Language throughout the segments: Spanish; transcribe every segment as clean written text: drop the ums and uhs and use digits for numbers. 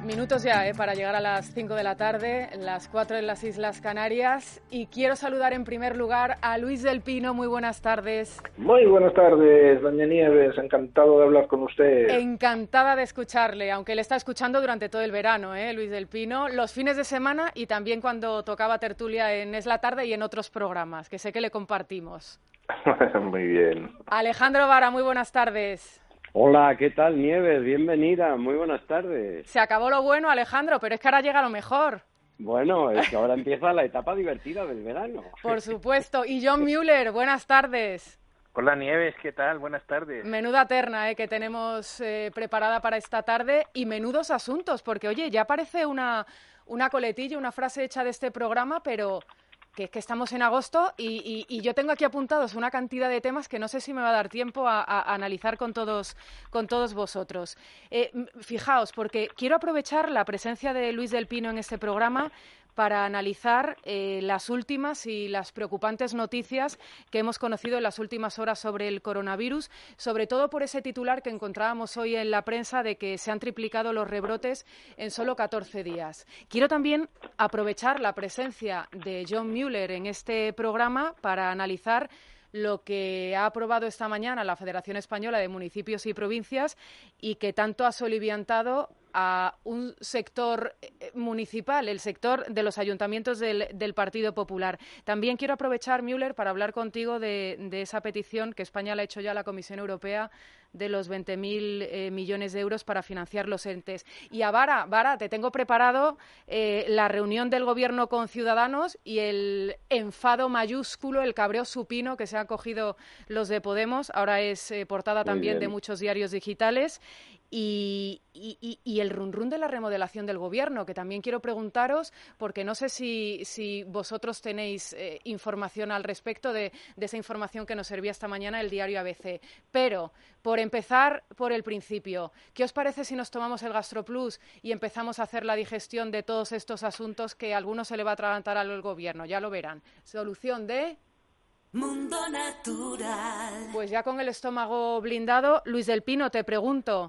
Minutos ya para llegar a las 5 de la tarde, las 4 en las Islas Canarias. Y quiero saludar en primer lugar a Luis del Pino. Muy buenas tardes. Muy buenas tardes, doña Nieves. Encantado de hablar con usted. Encantada de escucharle, aunque le está escuchando durante todo el verano, Luis del Pino, los fines de semana y también cuando tocaba tertulia en Es la Tarde y en otros programas, que sé que le compartimos. Muy bien. Alejandro Vara, muy buenas tardes. Hola, ¿qué tal, Nieves? Bienvenida, muy buenas tardes. Se acabó lo bueno, Alejandro, pero es que ahora llega lo mejor. Bueno, es que ahora empieza la etapa divertida del verano. Por supuesto. Y John Mueller, buenas tardes. Hola, Nieves, ¿qué tal? Buenas tardes. Menuda terna que tenemos preparada para esta tarde y menudos asuntos, porque, oye, ya parece una coletilla, una frase hecha de este programa, pero que estamos en agosto y yo tengo aquí apuntados una cantidad de temas que no sé si me va a dar tiempo a analizar con todos vosotros. Fijaos, porque quiero aprovechar la presencia de Luis del Pino en este programa para analizar las últimas y las preocupantes noticias que hemos conocido en las últimas horas sobre el coronavirus, sobre todo por ese titular que encontrábamos hoy en la prensa de que se han triplicado los rebrotes en solo 14 días. Quiero también aprovechar la presencia de John Mueller en este programa para analizar lo que ha aprobado esta mañana la Federación Española de Municipios y Provincias y que tanto ha soliviantado a un sector municipal, el sector de los ayuntamientos del Partido Popular. También quiero aprovechar, Mueller, para hablar contigo de esa petición que España le ha hecho ya a la Comisión Europea de los 20.000 millones de euros para financiar los entes. Y a Vara, te tengo preparado la reunión del Gobierno con Ciudadanos y el enfado mayúsculo, el cabreo supino que se han cogido los de Podemos. Ahora es portada también de muchos diarios digitales. Y el run de la remodelación del Gobierno, que también quiero preguntaros, porque no sé si vosotros tenéis información al respecto de esa información que nos servía esta mañana el diario ABC. Pero, por empezar por el principio, ¿qué os parece si nos tomamos el GastroPlus y empezamos a hacer la digestión de todos estos asuntos que a algunos se le va a atragantar al Gobierno? Ya lo verán. Solución de Mundo Natural. Pues ya con el estómago blindado, Luis del Pino, te pregunto,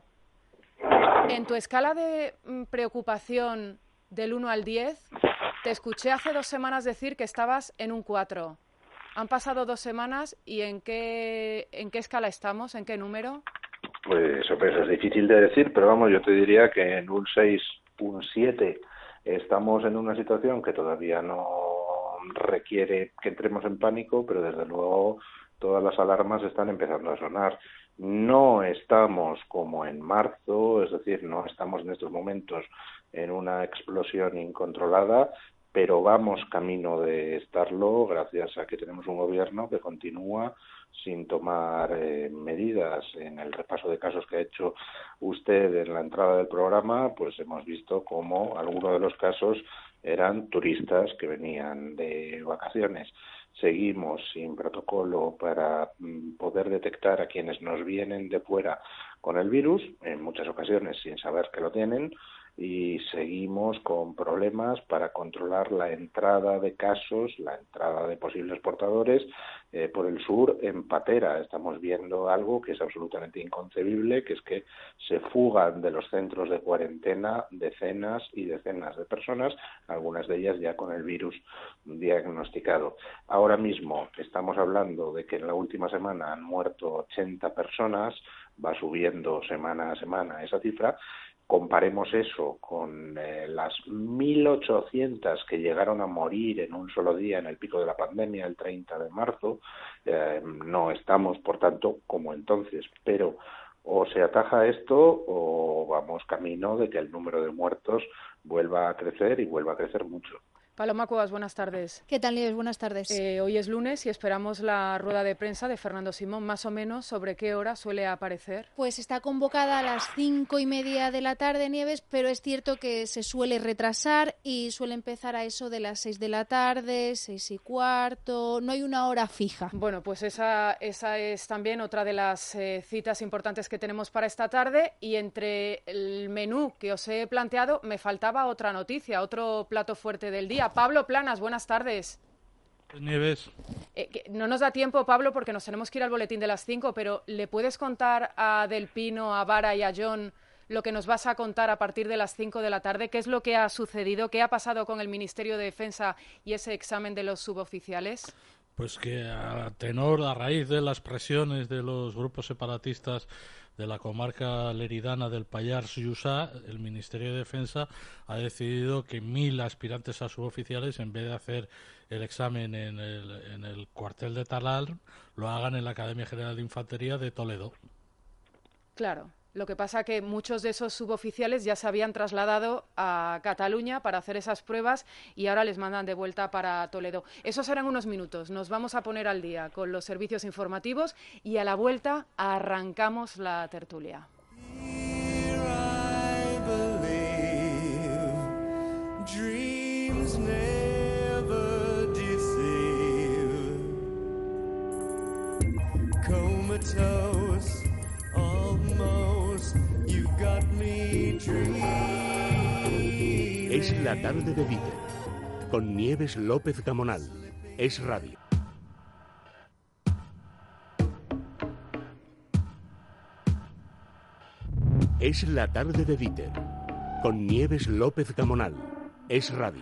en tu escala de preocupación del 1 al 10, te escuché hace 2 semanas decir que estabas en un 4. Han pasado 2 semanas y ¿en qué escala estamos? ¿En qué número? Pues eso es difícil de decir, pero vamos, yo te diría que en un 6, un 7 estamos en una situación que todavía no requiere que entremos en pánico, pero desde luego todas las alarmas están empezando a sonar. No estamos como en marzo, es decir, no estamos en estos momentos en una explosión incontrolada, pero vamos camino de estarlo gracias a que tenemos un gobierno que continúa sin tomar medidas. En el repaso de casos que ha hecho usted en la entrada del programa, pues hemos visto cómo algunos de los casos eran turistas que venían de vacaciones. Seguimos sin protocolo para poder detectar a quienes nos vienen de fuera con el virus, en muchas ocasiones sin saber que lo tienen, y seguimos con problemas para controlar la entrada de casos, la entrada de posibles portadores por el sur en patera. Estamos viendo algo que es absolutamente inconcebible, que es que se fugan de los centros de cuarentena decenas y decenas de personas, algunas de ellas ya con el virus diagnosticado. Ahora mismo estamos hablando de que en la última semana han muerto 80 personas, va subiendo semana a semana esa cifra. Comparemos eso con las 1.800 que llegaron a morir en un solo día en el pico de la pandemia, el 30 de marzo. No estamos, por tanto, como entonces, pero o se ataja esto o vamos camino de que el número de muertos vuelva a crecer y vuelva a crecer mucho. Paloma Cuevas, buenas tardes. ¿Qué tal, Nieves? Buenas tardes. Hoy es lunes y esperamos la rueda de prensa de Fernando Simón. Más o menos, ¿sobre qué hora suele aparecer? Pues está convocada a las 5:30 de la tarde, Nieves, pero es cierto que se suele retrasar y suele empezar a eso de las 6 de la tarde, 6:15. No hay una hora fija. Bueno, pues esa es también otra de las citas importantes que tenemos para esta tarde. Y entre el menú que os he planteado, me faltaba otra noticia, otro plato fuerte del día. Pablo Planas, buenas tardes. Nieves. No nos da tiempo, Pablo, porque nos tenemos que ir al boletín de las 5, pero ¿le puedes contar a Del Pino, a Vara y a John lo que nos vas a contar a partir de las 5 de la tarde. ¿Qué es lo que ha sucedido? ¿Qué ha pasado con el Ministerio de Defensa y ese examen de los suboficiales? Pues que a raíz de las presiones de los grupos separatistas de la comarca leridana del Pallars Jussá, el Ministerio de Defensa ha decidido que 1.000 aspirantes a suboficiales, en vez de hacer el examen en el cuartel de Talarn, lo hagan en la Academia General de Infantería de Toledo. Claro. Lo que pasa que muchos de esos suboficiales ya se habían trasladado a Cataluña para hacer esas pruebas y ahora les mandan de vuelta para Toledo. Eso serán unos minutos. Nos vamos a poner al día con los servicios informativos y a la vuelta arrancamos la tertulia. Es la tarde de Dieter, con Nieves López Gamonal. Es radio. Es la tarde de Dieter, con Nieves López Gamonal. Es radio.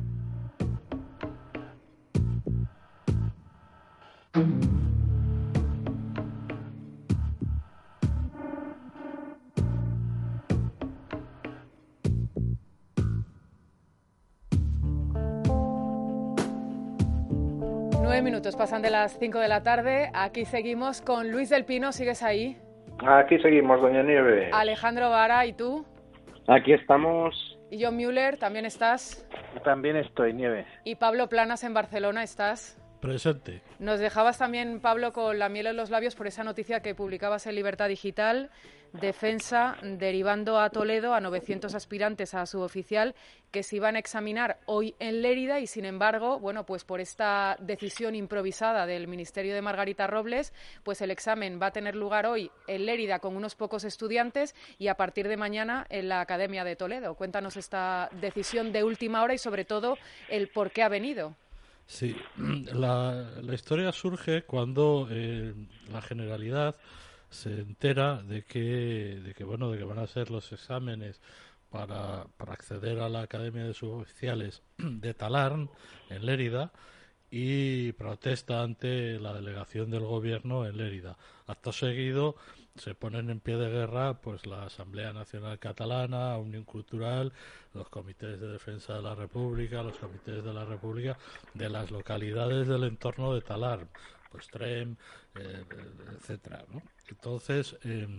Minutos pasan de las 5 de la tarde. Aquí seguimos con Luis del Pino. ¿Sigues ahí? Aquí seguimos, doña Nieves. Alejandro Vara, ¿y tú? Aquí estamos. Y John Müller, ¿también estás? Yo también estoy, Nieves. Y Pablo Planas en Barcelona, ¿estás? Presente. Nos dejabas también, Pablo, con la miel en los labios por esa noticia que publicabas en Libertad Digital. Defensa derivando a Toledo a 900 aspirantes a suboficial que se iban a examinar hoy en Lérida y, sin embargo, bueno, pues por esta decisión improvisada del Ministerio de Margarita Robles, pues el examen va a tener lugar hoy en Lérida con unos pocos estudiantes y a partir de mañana en la Academia de Toledo. Cuéntanos esta decisión de última hora y, sobre todo, el por qué ha venido. Sí, la historia surge cuando la Generalidad se entera de que van a ser los exámenes para acceder a la Academia de Suboficiales de Talarn, en Lérida, y protesta ante la delegación del gobierno en Lérida. Acto seguido se ponen en pie de guerra pues la Asamblea Nacional Catalana, Unión Cultural, los comités de defensa de la República, los comités de la República de las localidades del entorno de Talarn, pues Trem, etcétera, ¿no? Entonces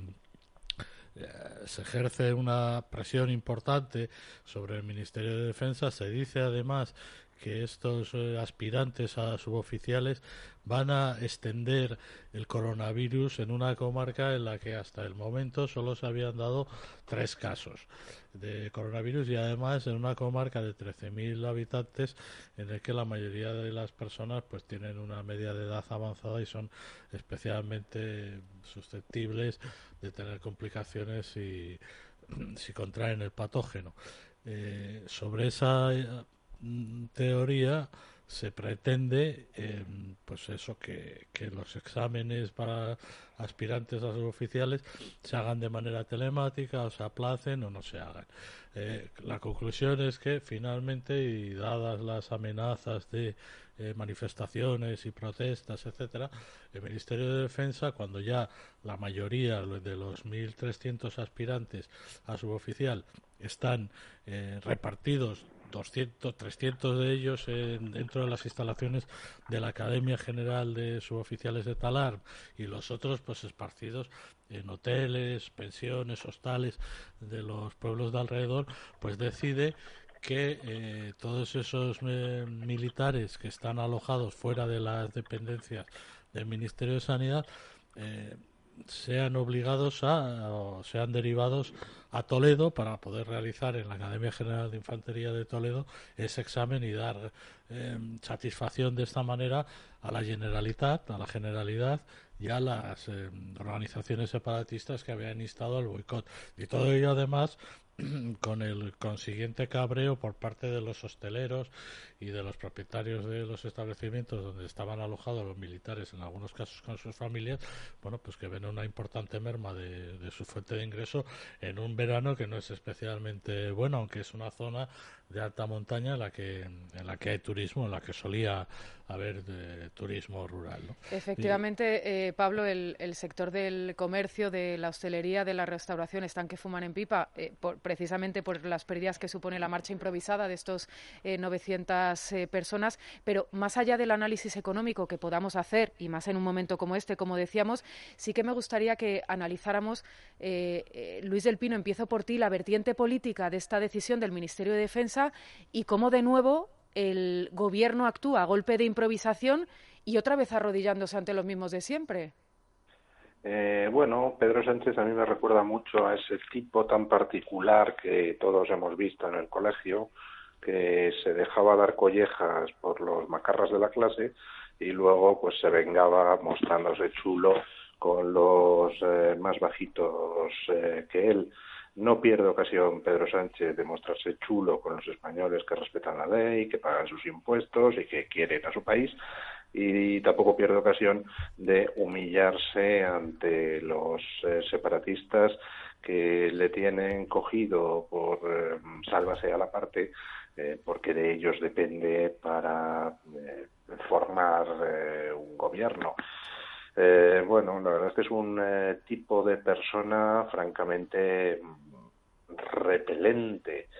se ejerce una presión importante sobre el Ministerio de Defensa. Se dice además que estos aspirantes a suboficiales van a extender el coronavirus en una comarca en la que hasta el momento solo se habían dado 3 casos de coronavirus y además en una comarca de 13.000 habitantes en el que la mayoría de las personas pues tienen una media de edad avanzada y son especialmente susceptibles de tener complicaciones si contraen el patógeno. Sobre esa teoría se pretende pues eso, que los exámenes para aspirantes a suboficiales se hagan de manera telemática o se aplacen o no se hagan. La conclusión es que finalmente, y dadas las amenazas de manifestaciones y protestas, etcétera, el Ministerio de Defensa, cuando ya la mayoría de los 1.300 aspirantes a suboficial están repartidos, 300 de ellos dentro de las instalaciones de la Academia General de Suboficiales de Talarn y los otros pues esparcidos en hoteles, pensiones, hostales de los pueblos de alrededor, pues decide que todos esos militares que están alojados fuera de las dependencias del Ministerio de Sanidad sean obligados o sean derivados a Toledo para poder realizar en la Academia General de Infantería de Toledo ese examen y dar satisfacción de esta manera a la Generalitat, a la Generalidad y a las organizaciones separatistas que habían instado el boicot. Y todo ello además con el consiguiente cabreo por parte de los hosteleros y de los propietarios de los establecimientos donde estaban alojados los militares, en algunos casos con sus familias, bueno, pues que ven una importante merma de su fuente de ingreso en un verano que no es especialmente bueno, aunque es una zona de alta montaña en la que hay turismo, en la que solía haber turismo rural, ¿no? Efectivamente, Pablo, el sector del comercio, de la hostelería, de la restauración están que fuman en pipa, precisamente por las pérdidas que supone la marcha improvisada de estos 900 personas, pero más allá del análisis económico que podamos hacer, y más en un momento como este, como decíamos, sí que me gustaría que analizáramos, Luis del Pino, empiezo por ti, la vertiente política de esta decisión del Ministerio de Defensa y cómo de nuevo el gobierno actúa a golpe de improvisación y otra vez arrodillándose ante los mismos de siempre. Bueno, Pedro Sánchez a mí me recuerda mucho a ese tipo tan particular que todos hemos visto en el colegio, que se dejaba dar collejas por los macarras de la clase y luego pues se vengaba mostrándose chulo con los más bajitos que él. No pierde ocasión Pedro Sánchez de mostrarse chulo con los españoles que respetan la ley, que pagan sus impuestos y que quieren a su país, y tampoco pierde ocasión de humillarse ante los separatistas que le tienen cogido por sálvase a la parte, porque de ellos depende para formar un gobierno. Bueno, la verdad es que es un tipo de persona francamente repelente,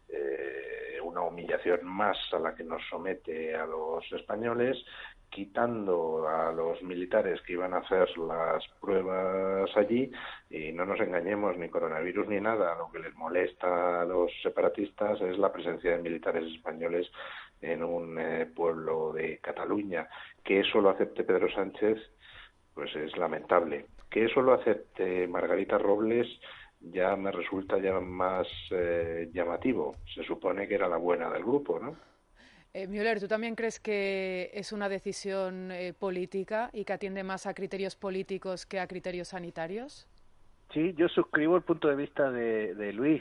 una humillación más a la que nos somete a los españoles, quitando a los militares que iban a hacer las pruebas allí, y no nos engañemos, ni coronavirus ni nada, lo que les molesta a los separatistas es la presencia de militares españoles en un pueblo de Cataluña. Que eso lo acepte Pedro Sánchez, pues es lamentable. Que eso lo acepte Margarita Robles ya me resulta ya más llamativo. Se supone que era la buena del grupo, ¿no? Müller, ¿tú también crees que es una decisión política y que atiende más a criterios políticos que a criterios sanitarios? Sí, yo suscribo el punto de vista de Luis.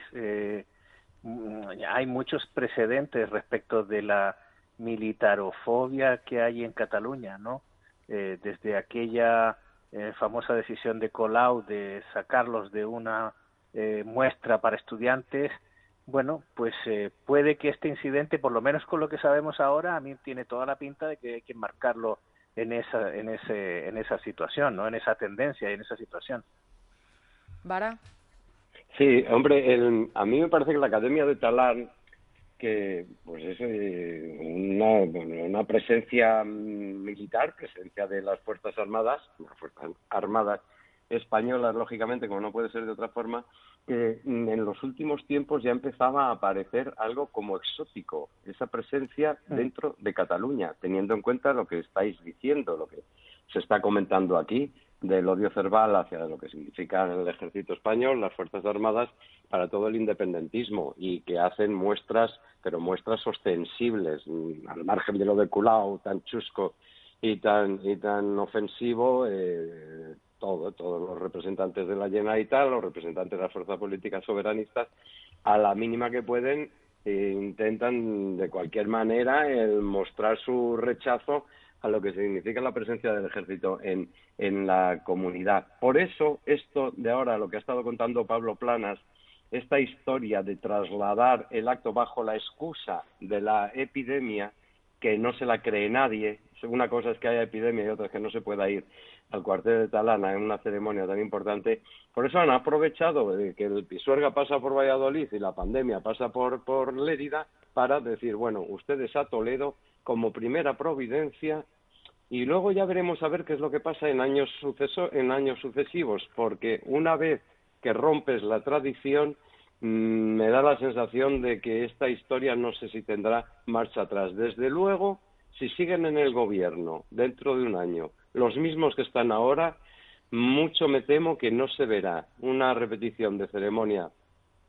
Hay muchos precedentes respecto de la militarofobia que hay en Cataluña, ¿no? Desde aquella famosa decisión de Colau de sacarlos de una muestra para estudiantes. Bueno, pues puede que este incidente, por lo menos con lo que sabemos ahora, a mí tiene toda la pinta de que hay que marcarlo en esa situación, ¿no? En esa tendencia y en esa situación. ¿Vara? Sí, hombre, a mí me parece que la Academia de Talán, que pues es una presencia militar, presencia de las Fuerzas Armadas españolas, lógicamente, como no puede ser de otra forma, en los últimos tiempos ya empezaba a aparecer algo como exótico, esa presencia dentro de Cataluña, teniendo en cuenta lo que estáis diciendo, lo que se está comentando aquí, del odio cerval hacia lo que significa el ejército español, las Fuerzas Armadas, para todo el independentismo, y que hacen muestras, pero muestras ostensibles, al margen de lo de Colau, tan chusco y tan ofensivo, todos los representantes de la Generalitat, los representantes de las fuerzas políticas soberanistas, a la mínima que pueden, intentan de cualquier manera mostrar su rechazo a lo que significa la presencia del ejército en la comunidad. Por eso, esto de ahora, lo que ha estado contando Pablo Planas, esta historia de trasladar el acto bajo la excusa de la epidemia, que no se la cree nadie. Una cosa es que haya epidemia y otra es que no se pueda ir al cuartel de Talana en una ceremonia tan importante. Por eso han aprovechado de que el Pisuerga pasa por Valladolid y la pandemia pasa por Lérida para decir, bueno, ustedes a Toledo como primera providencia, y luego ya veremos a ver qué es lo que pasa en años sucesivos, porque una vez que rompes la tradición, me da la sensación de que esta historia no sé si tendrá marcha atrás. Desde luego, si siguen en el gobierno dentro de un año los mismos que están ahora, mucho me temo que no se verá una repetición de ceremonia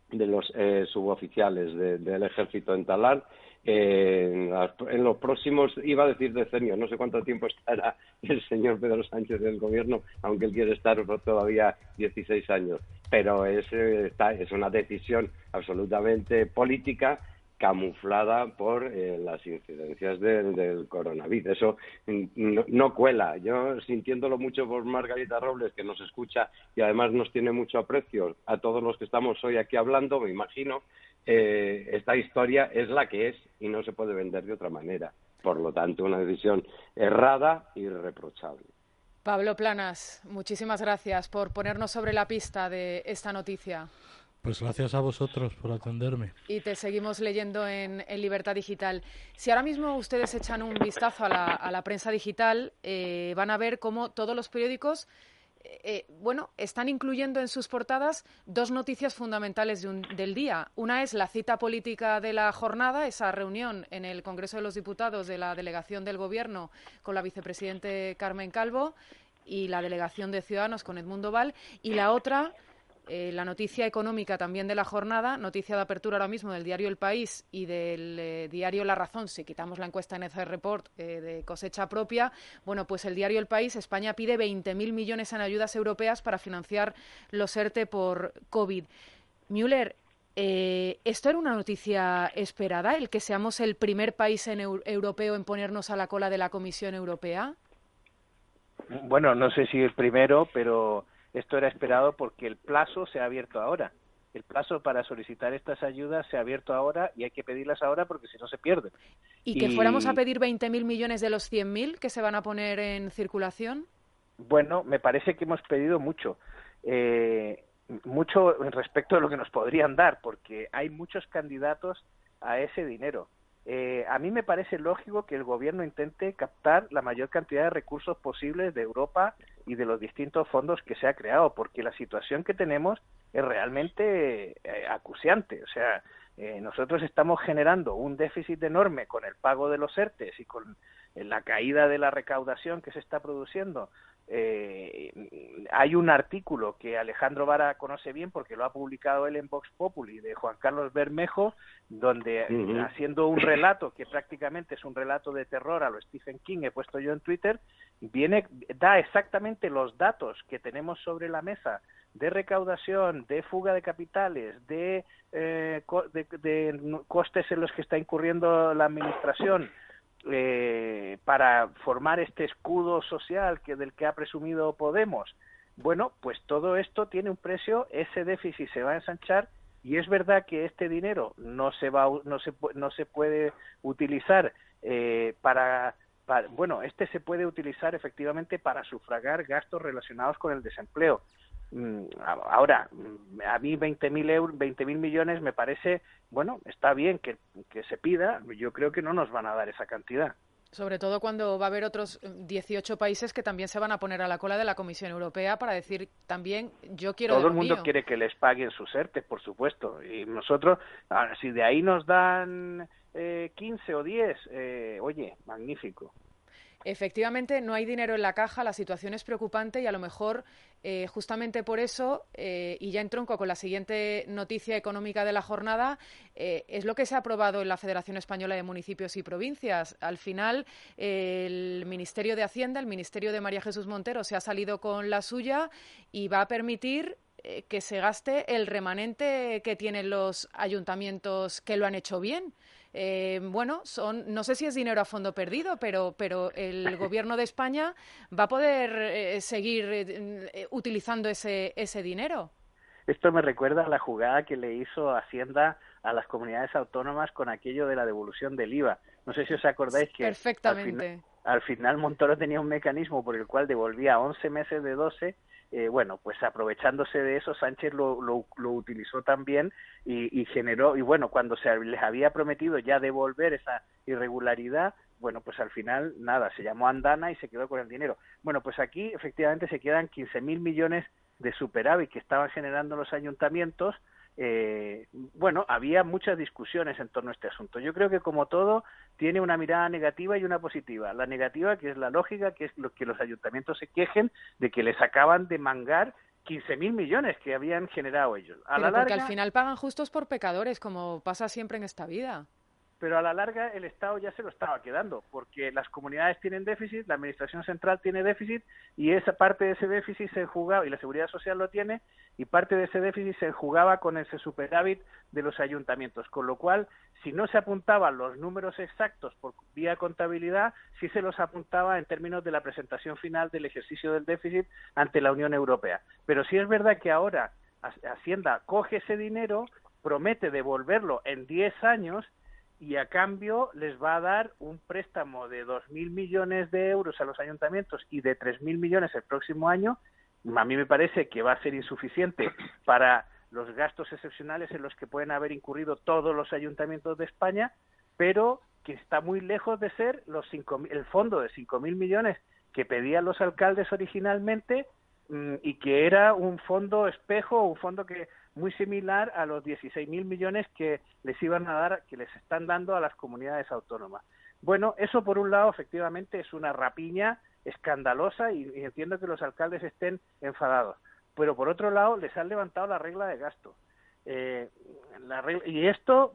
los suboficiales del ejército en Talar. En los próximos, iba a decir decenios, no sé cuánto tiempo estará el señor Pedro Sánchez del gobierno, aunque él quiere estar todavía 16 años, pero es una decisión absolutamente política, camuflada por las incidencias del coronavirus. Eso no cuela. Yo, sintiéndolo mucho por Margarita Robles, que nos escucha y además nos tiene mucho aprecio a todos los que estamos hoy aquí hablando, me imagino, esta historia es la que es y no se puede vender de otra manera. Por lo tanto, una decisión errada y irreprochable. Pablo Planas, muchísimas gracias por ponernos sobre la pista de esta noticia. Pues gracias a vosotros por atenderme. Y te seguimos leyendo en Libertad Digital. Si ahora mismo ustedes echan un vistazo a la prensa digital, van a ver cómo todos los periódicos están incluyendo en sus portadas dos noticias fundamentales del día. Una es la cita política de la jornada, esa reunión en el Congreso de los Diputados de la delegación del Gobierno con la vicepresidente Carmen Calvo y la delegación de Ciudadanos con Edmundo Val. Y la otra, la noticia económica también de la jornada, noticia de apertura ahora mismo del diario El País y del diario La Razón, si quitamos la encuesta en EZ Report de cosecha propia. Bueno, pues el diario El País, España pide 20.000 millones en ayudas europeas para financiar los ERTE por COVID. Müller, ¿esto era una noticia esperada, el que seamos el primer país europeo en ponernos a la cola de la Comisión Europea? Bueno, no sé si el primero, pero esto era esperado porque el plazo se ha abierto ahora. El plazo para solicitar estas ayudas se ha abierto ahora y hay que pedirlas ahora porque si no se pierden. ¿Y que fuéramos a pedir 20.000 millones de los 100.000 que se van a poner en circulación? Bueno, me parece que hemos pedido mucho. Mucho respecto de lo que nos podrían dar, porque hay muchos candidatos a ese dinero. A mí me parece lógico que el gobierno intente captar la mayor cantidad de recursos posibles de Europa y de los distintos fondos que se ha creado, porque la situación que tenemos es realmente acuciante. O sea, nosotros estamos generando un déficit enorme con el pago de los ERTES y con la caída de la recaudación que se está produciendo. Hay un artículo que Alejandro Vara conoce bien porque lo ha publicado él en Vox Populi, de Juan Carlos Bermejo, donde haciendo un relato que prácticamente es un relato de terror a lo Stephen King, he puesto yo en Twitter, da exactamente los datos que tenemos sobre la mesa de recaudación, de fuga de capitales, de costes en los que está incurriendo la administración, para formar este escudo social del que ha presumido Podemos. Bueno, pues todo esto tiene un precio, ese déficit se va a ensanchar y es verdad que este dinero no se puede utilizar este se puede utilizar efectivamente para sufragar gastos relacionados con el desempleo. Ahora, a mí 20.000 millones me parece, bueno, está bien que se pida, yo creo que no nos van a dar esa cantidad. Sobre todo cuando va a haber otros 18 países que también se van a poner a la cola de la Comisión Europea para decir también, yo quiero todo de el lo mundo mío. Quiere que les paguen sus ERTE, por supuesto, y nosotros, si de ahí nos dan 15 o 10, oye, magnífico. Efectivamente, no hay dinero en la caja, la situación es preocupante y a lo mejor justamente por eso, y ya entronco con la siguiente noticia económica de la jornada, es lo que se ha aprobado en la Federación Española de Municipios y Provincias. Al final, el Ministerio de Hacienda, el Ministerio de María Jesús Montero, se ha salido con la suya y va a permitir que se gaste el remanente que tienen los ayuntamientos que lo han hecho bien. No sé si es dinero a fondo perdido, pero el Gobierno de España va a poder seguir utilizando ese dinero. Esto me recuerda a la jugada que le hizo Hacienda a las comunidades autónomas con aquello de la devolución del IVA. No sé si os acordáis que perfectamente. Al final Montoro tenía un mecanismo por el cual devolvía 11 meses de 12. Pues aprovechándose de eso, Sánchez lo utilizó también y generó, y bueno, cuando les había prometido ya devolver esa irregularidad, bueno, pues al final nada, se llamó Andana y se quedó con el dinero. Bueno, pues aquí efectivamente se quedan 15.000 millones de superávit que estaban generando los ayuntamientos. Había muchas discusiones en torno a este asunto. Yo creo que como todo tiene una mirada negativa y una positiva. La negativa, que es la lógica, que es lo que los ayuntamientos se quejen de que les acaban de mangar 15.000 millones que habían generado ellos. Pero porque al final pagan justos por pecadores, como pasa siempre en esta vida. Pero a la larga el Estado ya se lo estaba quedando, porque las comunidades tienen déficit, la Administración Central tiene déficit, y esa parte de ese déficit se jugaba, y la Seguridad Social lo tiene, y parte de ese déficit se jugaba con ese superávit de los ayuntamientos, con lo cual, si no se apuntaban los números exactos por vía contabilidad, sí se los apuntaba en términos de la presentación final del ejercicio del déficit ante la Unión Europea. Pero sí es verdad que ahora Hacienda coge ese dinero, promete devolverlo en 10 años, y a cambio les va a dar un préstamo de 2.000 millones de euros a los ayuntamientos y de 3.000 millones el próximo año. A mí me parece que va a ser insuficiente para los gastos excepcionales en los que pueden haber incurrido todos los ayuntamientos de España, pero que está muy lejos de ser el fondo de 5.000 millones que pedían los alcaldes originalmente, y que era un fondo espejo, un fondo que muy similar a los 16.000 millones que les iban a dar, que les están dando a las comunidades autónomas. Bueno, eso por un lado efectivamente es una rapiña escandalosa y entiendo que los alcaldes estén enfadados, pero por otro lado les han levantado la regla de gasto. Y esto,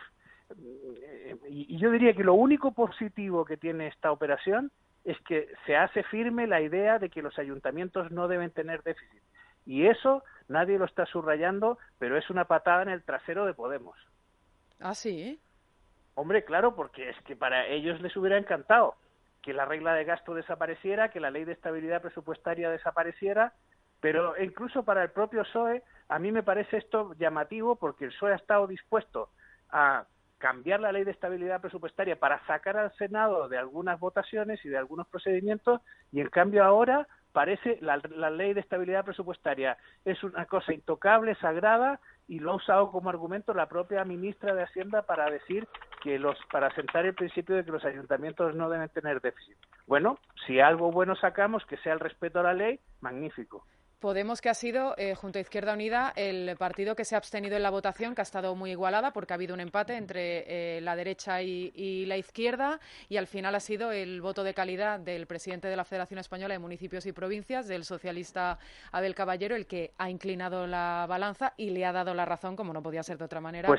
y yo diría que lo único positivo que tiene esta operación es que se hace firme la idea de que los ayuntamientos no deben tener déficit. Y eso nadie lo está subrayando, pero es una patada en el trasero de Podemos. ¿Ah, sí? Hombre, claro, porque es que para ellos les hubiera encantado que la regla de gasto desapareciera, que la ley de estabilidad presupuestaria desapareciera, pero incluso para el propio PSOE, a mí me parece esto llamativo, porque el PSOE ha estado dispuesto a cambiar la ley de estabilidad presupuestaria para sacar al Senado de algunas votaciones y de algunos procedimientos, y en cambio ahora parece la ley de estabilidad presupuestaria es una cosa intocable, sagrada, y lo ha usado como argumento la propia ministra de Hacienda para decir que para sentar el principio de que los ayuntamientos no deben tener déficit. Bueno, si algo bueno sacamos, que sea el respeto a la ley, magnífico. Podemos, que ha sido, junto a Izquierda Unida, el partido que se ha abstenido en la votación, que ha estado muy igualada porque ha habido un empate entre la derecha y la izquierda, y al final ha sido el voto de calidad del presidente de la Federación Española de Municipios y Provincias, del socialista Abel Caballero, el que ha inclinado la balanza y le ha dado la razón, como no podía ser de otra manera,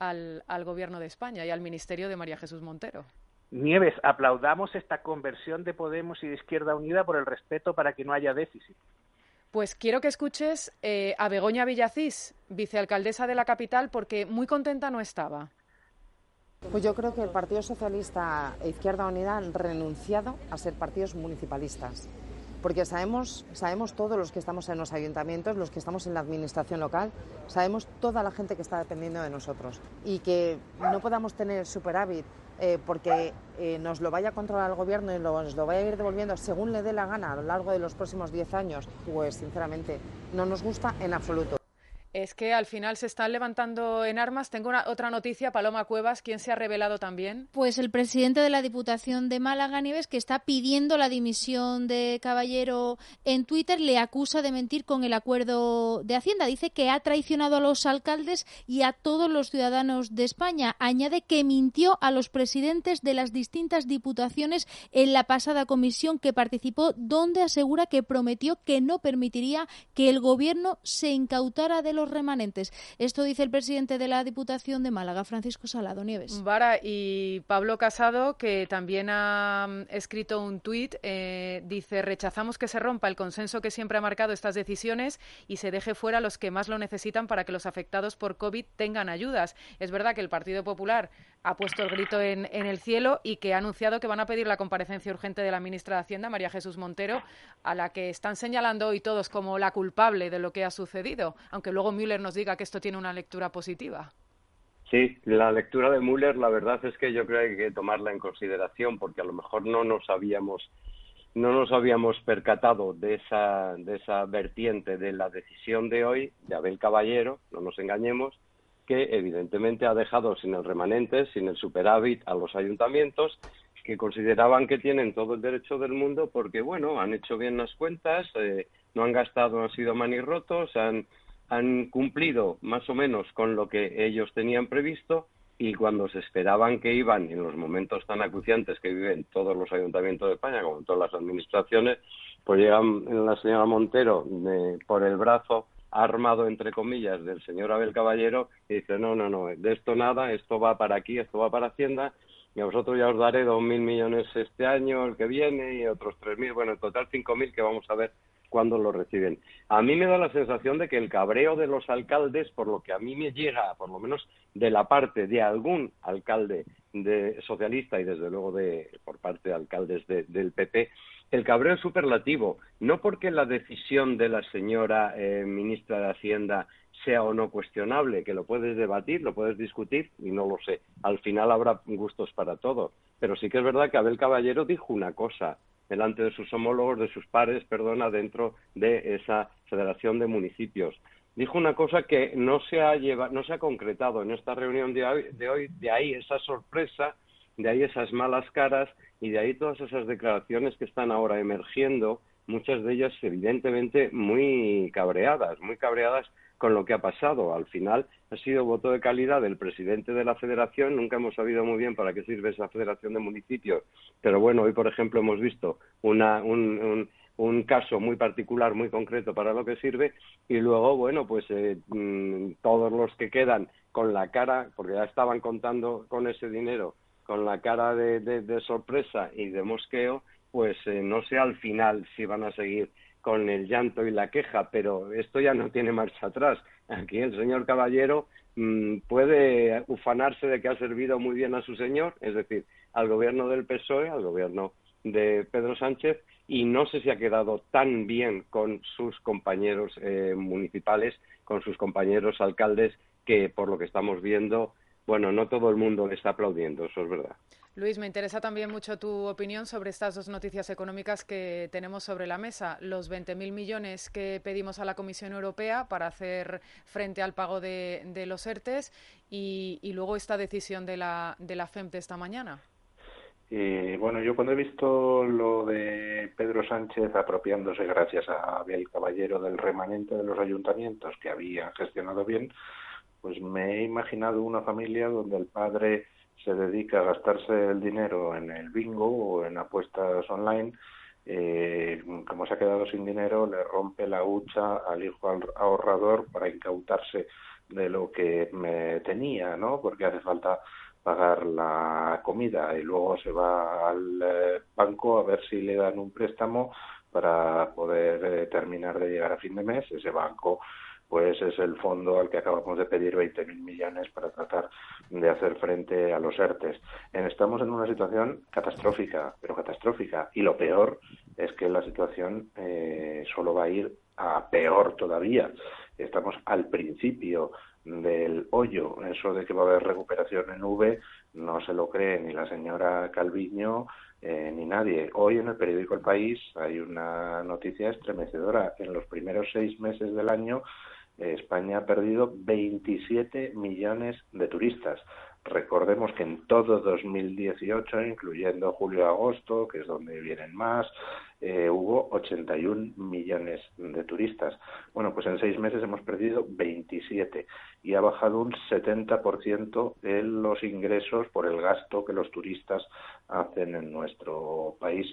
al Gobierno de España y al Ministerio de María Jesús Montero. Nieves, aplaudamos esta conversión de Podemos y de Izquierda Unida por el respeto para que no haya déficit. Pues quiero que escuches a Begoña Villacís, vicealcaldesa de la capital, porque muy contenta no estaba. Pues yo creo que el Partido Socialista e Izquierda Unida han renunciado a ser partidos municipalistas, porque sabemos todos los que estamos en los ayuntamientos, los que estamos en la administración local, sabemos toda la gente que está dependiendo de nosotros, y que no podamos tener superávit porque nos lo vaya a controlar el gobierno y nos lo vaya a ir devolviendo según le dé la gana a lo largo de los próximos 10 años, pues sinceramente no nos gusta en absoluto. Es que al final se están levantando en armas. Tengo otra noticia, Paloma Cuevas, ¿quién se ha revelado también? Pues el presidente de la Diputación de Málaga, Nieves, que está pidiendo la dimisión de Caballero en Twitter, le acusa de mentir con el acuerdo de Hacienda. Dice que ha traicionado a los alcaldes y a todos los ciudadanos de España. Añade que mintió a los presidentes de las distintas diputaciones en la pasada comisión que participó, donde asegura que prometió que no permitiría que el gobierno se incautara de los remanentes. Esto dice el presidente de la Diputación de Málaga, Francisco Salado. Nieves. Vara, y Pablo Casado, que también ha escrito un tuit, dice: rechazamos que se rompa el consenso que siempre ha marcado estas decisiones y se deje fuera a los que más lo necesitan para que los afectados por COVID tengan ayudas. Es verdad que el Partido Popular ha puesto el grito en el cielo y que ha anunciado que van a pedir la comparecencia urgente de la ministra de Hacienda, María Jesús Montero, a la que están señalando hoy todos como la culpable de lo que ha sucedido, aunque luego Müller nos diga que esto tiene una lectura positiva. Sí, la lectura de Müller, la verdad es que yo creo que hay que tomarla en consideración, porque a lo mejor no nos habíamos percatado de esa vertiente de la decisión de hoy de Abel Caballero, no nos engañemos, que evidentemente ha dejado sin el remanente, sin el superávit a los ayuntamientos, que consideraban que tienen todo el derecho del mundo porque, bueno, han hecho bien las cuentas, no han gastado, no han sido manirrotos, han cumplido más o menos con lo que ellos tenían previsto, y cuando se esperaban que iban, en los momentos tan acuciantes que viven todos los ayuntamientos de España, como todas las administraciones, pues llega la señora Montero por el brazo armado, entre comillas, del señor Abel Caballero, y dice, no, de esto nada, esto va para aquí, esto va para Hacienda, y a vosotros ya os daré 2.000 millones este año, el que viene, y otros 3.000, bueno, en total 5.000, que vamos a ver cuándo lo reciben. A mí me da la sensación de que el cabreo de los alcaldes, por lo que a mí me llega, por lo menos de la parte de algún alcalde socialista y desde luego por parte de alcaldes del PP, el cabreo es superlativo, no porque la decisión de la señora ministra de Hacienda sea o no cuestionable, que lo puedes debatir, lo puedes discutir, y no lo sé. Al final habrá gustos para todo. Pero sí que es verdad que Abel Caballero dijo una cosa delante de sus homólogos, de sus pares, dentro de esa Federación de Municipios. Dijo una cosa que no se ha concretado en esta reunión de hoy, de ahí esa sorpresa, de ahí esas malas caras y de ahí todas esas declaraciones que están ahora emergiendo, muchas de ellas evidentemente muy cabreadas con lo que ha pasado. Al final ha sido voto de calidad del presidente de la federación, nunca hemos sabido muy bien para qué sirve esa federación de municipios, pero bueno, hoy por ejemplo hemos visto un caso muy particular, muy concreto para lo que sirve, y luego, bueno, pues todos los que quedan con la cara, porque ya estaban contando con ese dinero, con la cara de sorpresa y de mosqueo, pues no sé al final si van a seguir con el llanto y la queja, pero esto ya no tiene marcha atrás. Aquí el señor Caballero puede ufanarse de que ha servido muy bien a su señor, es decir, al gobierno del PSOE, al gobierno de Pedro Sánchez, y no sé si ha quedado tan bien con sus compañeros municipales, con sus compañeros alcaldes, que por lo que estamos viendo, bueno, no todo el mundo le está aplaudiendo, eso es verdad. Luis, me interesa también mucho tu opinión sobre estas dos noticias económicas que tenemos sobre la mesa. Los 20.000 millones que pedimos a la Comisión Europea para hacer frente al pago de los ERTEs y luego esta decisión de la FEMP de esta mañana. Bueno, yo cuando he visto lo de Pedro Sánchez apropiándose gracias a Abel Caballero del remanente de los ayuntamientos que habían gestionado bien, pues me he imaginado una familia donde el padre se dedica a gastarse el dinero en el bingo o en apuestas online. Como se ha quedado sin dinero, le rompe la hucha al hijo ahorrador para incautarse de lo que tenía, ¿no? Porque hace falta pagar la comida, y luego se va al banco a ver si le dan un préstamo para poder terminar de llegar a fin de mes. Ese banco pues es el fondo al que acabamos de pedir 20.000 millones para tratar de hacer frente a los ERTEs. Estamos en una situación catastrófica, pero catastrófica, y lo peor es que la situación solo va a ir a peor todavía. Estamos al principio del hoyo. Eso de que va a haber recuperación en V no se lo cree ni la señora Calviño ni nadie. Hoy en el periódico El País hay una noticia estremecedora. En los primeros 6 meses del año España ha perdido 27 millones de turistas. Recordemos que en todo 2018, incluyendo julio-agosto, que es donde vienen más, hubo 81 millones de turistas. Bueno, pues en 6 meses hemos perdido 27 y ha bajado un 70% en los ingresos por el gasto que los turistas hacen en nuestro país.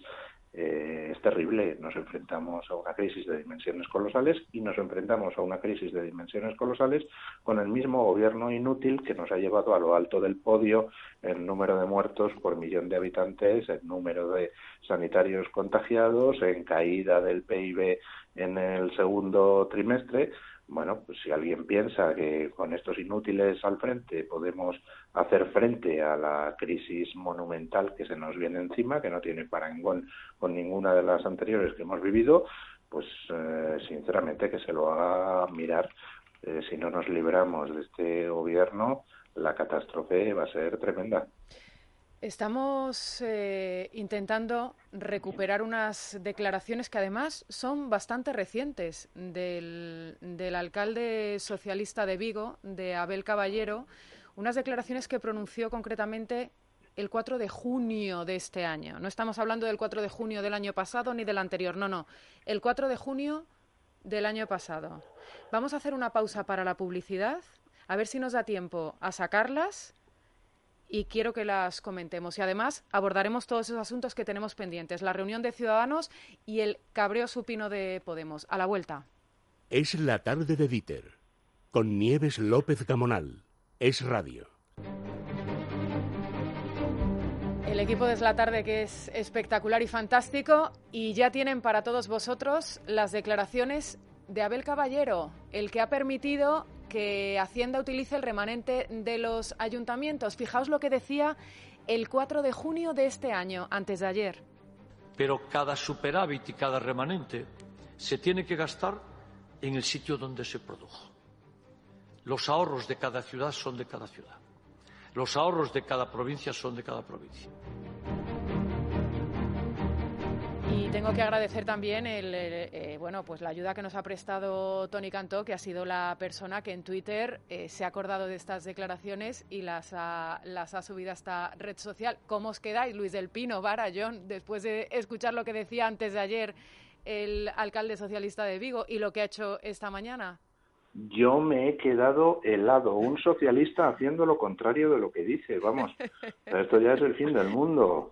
Es terrible. Nos enfrentamos a una crisis de dimensiones colosales y nos enfrentamos a una crisis de dimensiones colosales con el mismo gobierno inútil que nos ha llevado a lo alto del podio en número de muertos por millón de habitantes, en número de sanitarios contagiados, en caída del PIB en el segundo trimestre. Bueno, pues si alguien piensa que con estos inútiles al frente podemos hacer frente a la crisis monumental que se nos viene encima, que no tiene parangón con ninguna de las anteriores que hemos vivido, pues sinceramente que se lo haga mirar. Si no nos libramos de este gobierno, la catástrofe va a ser tremenda. Estamos intentando recuperar unas declaraciones que además son bastante recientes del alcalde socialista de Vigo, de Abel Caballero, unas declaraciones que pronunció concretamente el 4 de junio de este año. No estamos hablando del 4 de junio del año pasado ni del anterior, no, el 4 de junio del año pasado. Vamos a hacer una pausa para la publicidad, a ver si nos da tiempo a sacarlas y quiero que las comentemos. Y además abordaremos todos esos asuntos que tenemos pendientes, la reunión de Ciudadanos y el cabreo supino de Podemos. A la vuelta. Es la tarde de Dieter, con Nieves López Gamonal. Es Radio. El equipo de Es la Tarde, que es espectacular y fantástico, y ya tienen para todos vosotros las declaraciones de Abel Caballero, el que ha permitido que Hacienda utilice el remanente de los ayuntamientos. Fijaos lo que decía el 4 de junio de este año, antes de ayer. Pero cada superávit y cada remanente se tiene que gastar en el sitio donde se produjo. Los ahorros de cada ciudad son de cada ciudad. Los ahorros de cada provincia son de cada provincia. Y tengo que agradecer también pues la ayuda que nos ha prestado Toni Cantó, que ha sido la persona que en Twitter se ha acordado de estas declaraciones y las ha subido a esta red social. ¿Cómo os quedáis, Luis del Pino, Vara, John, después de escuchar lo que decía antes de ayer el alcalde socialista de Vigo y lo que ha hecho esta mañana? Yo me he quedado helado, un socialista haciendo lo contrario de lo que dice, vamos, esto ya es el fin del mundo.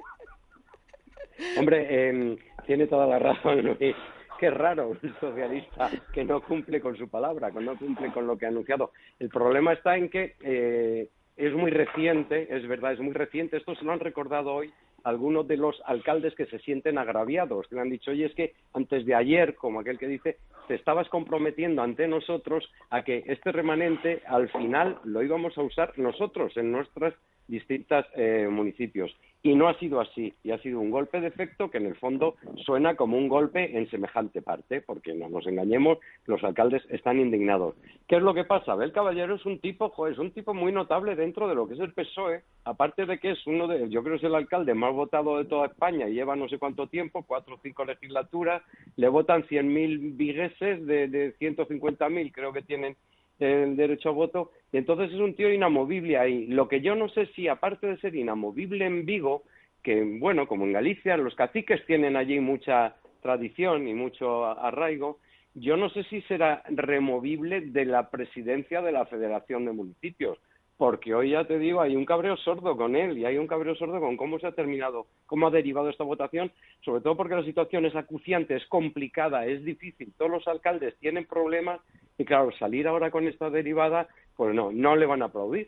Hombre, tiene toda la razón, Luis. Qué raro un socialista que no cumple con su palabra, que no cumple con lo que ha anunciado. El problema está en que es muy reciente, es verdad, es muy reciente. Esto se lo han recordado hoy algunos de los alcaldes que se sienten agraviados, que le han dicho, oye, es que antes de ayer, como aquel que dice, te estabas comprometiendo ante nosotros a que este remanente al final lo íbamos a usar nosotros en nuestros distintos municipios. Y no ha sido así, y ha sido un golpe de efecto que en el fondo suena como un golpe en semejante parte, porque no nos engañemos, los alcaldes están indignados. ¿Qué es lo que pasa? Abel Caballero es un tipo muy notable dentro de lo que es el PSOE, aparte de que es yo creo que es el alcalde más votado de toda España, y lleva no sé cuánto tiempo, 4 o 5 legislaturas, le votan 100.000 vigueses de 150.000, creo que tienen el derecho a voto, y entonces es un tío inamovible ahí. Lo que yo no sé si, aparte de ser inamovible en Vigo, que, bueno, como en Galicia, los caciques tienen allí mucha tradición y mucho arraigo, yo no sé si será removible de la presidencia de la Federación de Municipios, porque hoy ya te digo, hay un cabreo sordo con él y hay un cabreo sordo con cómo se ha terminado, cómo ha derivado esta votación, sobre todo porque la situación es acuciante, es complicada, es difícil, todos los alcaldes tienen problemas y claro, salir ahora con esta derivada, pues no le van a aplaudir